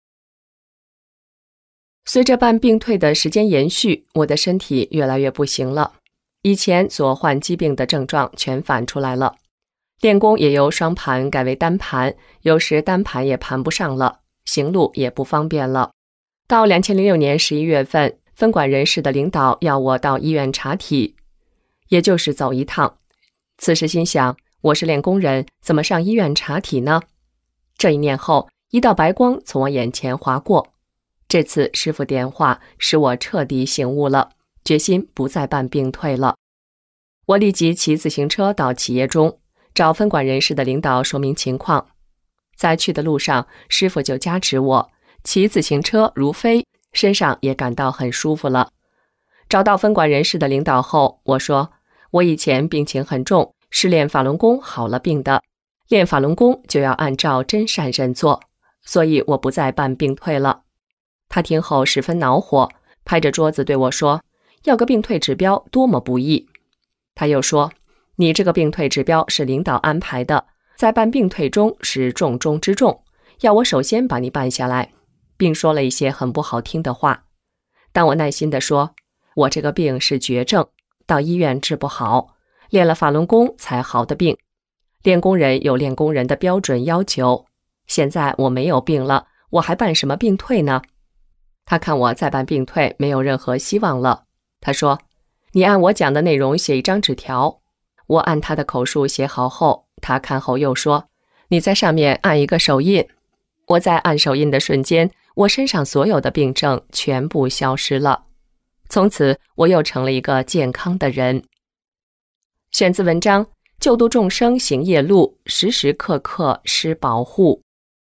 随着办病退的时间延续，我的身体越来越不行了，以前所患疾病的症状全反出来了。练功也由双盘改为单盘，有时单盘也盘不上了，行路也不方便了。到2006年11月份，分管人事的领导要我到医院查体，也就是走一趟。此时心想，我是练功人，怎么上医院查体呢？这一念后，一道白光从我眼前划过。这次师父点化使我彻底醒悟了，决心不再办病退了。我立即骑自行车到企业中，找分管人事的领导说明情况。在去的路上，师父就加持我骑自行车如飞，身上也感到很舒服了。找到分管人事的领导后，我说，我以前病情很重，是练法轮功好了病的，练法轮功就要按照真善忍做，所以我不再办病退了。他听后十分恼火，拍着桌子对我说，要个病退指标多么不易。他又说，你这个病退指标是领导安排的，在办病退中是重中之重，要我首先把你办下来，并说了一些很不好听的话。但我耐心地说，我这个病是绝症，到医院治不好，练了法轮功才好的病，练功人有练功人的标准要求，现在我没有病了，我还办什么病退呢？他看我再办病退没有任何希望了，他说，你按我讲的内容写一张纸条。我按他的口述写好后，他看后又说，你在上面按一个手印。我在按手印的瞬间，我身上所有的病症全部消失了，从此我又成了一个健康的人。选自文章《救度众生行业路》，时时刻刻施保护。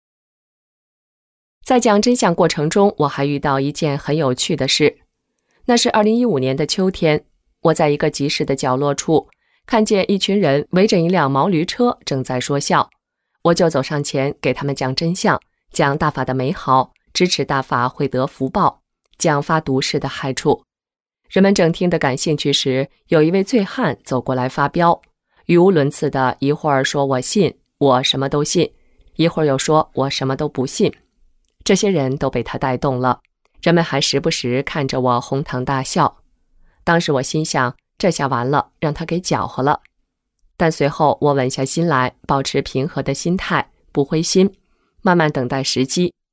在讲真相过程中，我还遇到一件很有趣的事。那是2015年的秋天，我在一个集市的角落处，看见一群人围着一辆毛驴车正在说笑，我就走上前给他们讲真相，讲大法的美好，支持大法会得福报，讲发毒誓的害处。人们正听得感兴趣时，有一位醉汉走过来发飙，语无伦次的一会儿说我信，我什么都信，一会儿又说我什么都不信。这些人都被他带动了，人们还时不时看着我哄堂大笑。当时我心想，这下完了，让他给搅和了。但随后我稳下心来，保持平和的心态，不灰心，慢慢等待时机，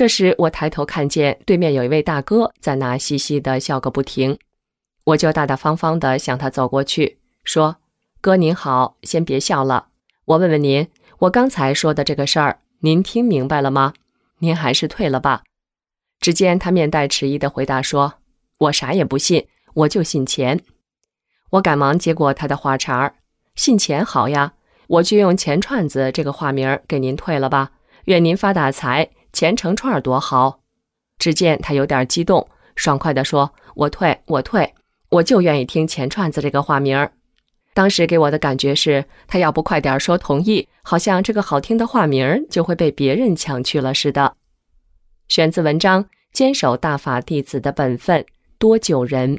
这时我抬头看见对面有一位大哥在那嘻嘻地笑个不停，我就大大方方地向他走过去，说：哥您好，先别笑了，我问问您，我刚才说的这个事儿您听明白了吗？您还是退了吧。只见他面带迟疑地回答说：我啥也不信，我就信钱。我赶忙接过他的话茬儿：信钱好呀，我就用钱串子这个化名给您退了吧，愿您发大财，钱成串多好。只见他有点激动，爽快地说：我退，我就愿意听钱串子这个化名。当时给我的感觉是，他要不快点说同意，好像这个好听的化名就会被别人抢去了似的。选自文章《坚守大法弟子的本分，多救人》。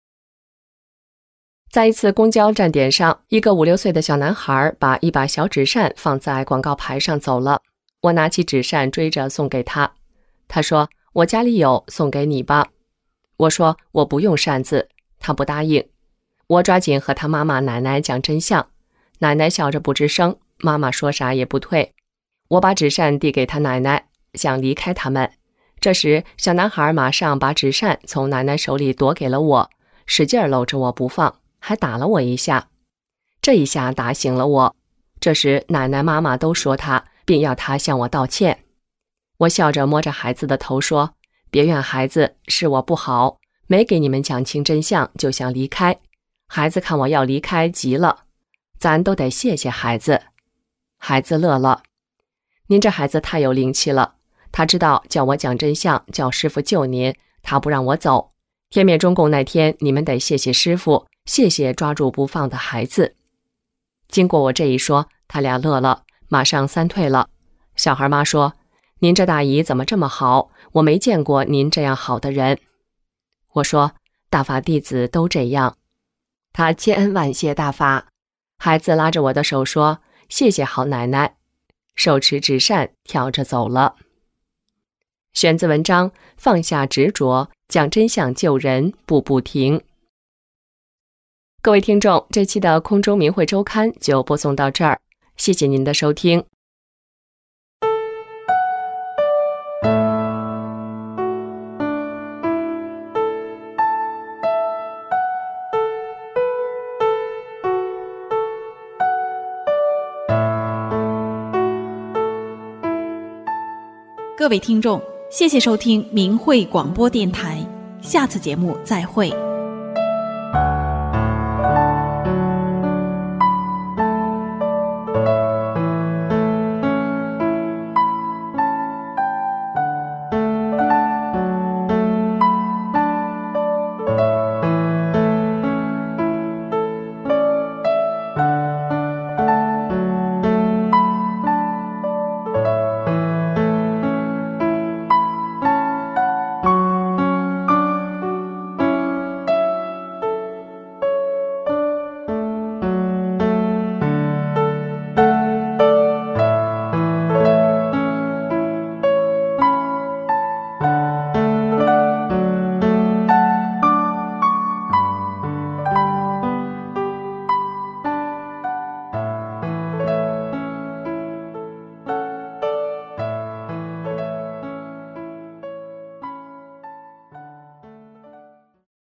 在一次公交站点上，一个5、6岁的小男孩把一把小纸扇放在广告牌上走了。我拿起纸扇追着送给他，他说：我家里有，送给你吧。我说：我不用扇子，他不答应。我抓紧和他妈妈奶奶讲真相，奶奶笑着不吱声，妈妈说啥也不退。我把纸扇递给他奶奶，想离开他们。这时小男孩马上把纸扇从奶奶手里夺给了我，使劲搂着我不放，还打了我一下。这一下打醒了我。这时奶奶妈妈都说他，并要他向我道歉。我笑着摸着孩子的头说：别怨孩子，是我不好，没给你们讲清真相就想离开。孩子看我要离开急了，咱都得谢谢孩子。孩子乐了：您这孩子太有灵气了，他知道叫我讲真相，叫师父救您，他不让我走。天灭中共那天，你们得谢谢师父，谢谢抓住不放的孩子。经过我这一说，他俩乐了，马上散退了。小孩妈说：您这大姨怎么这么好，我没见过您这样好的人。我说：大法弟子都这样。他千恩万谢大法。孩子拉着我的手说：谢谢好奶奶，手持纸扇跳着走了。选自文章《放下执着，讲真相救人，步步停》。各位听众，这期的空中明慧周刊就播送到这儿，谢谢您的收听。 各位听众，谢谢收听明慧广播电台，下次节目再会。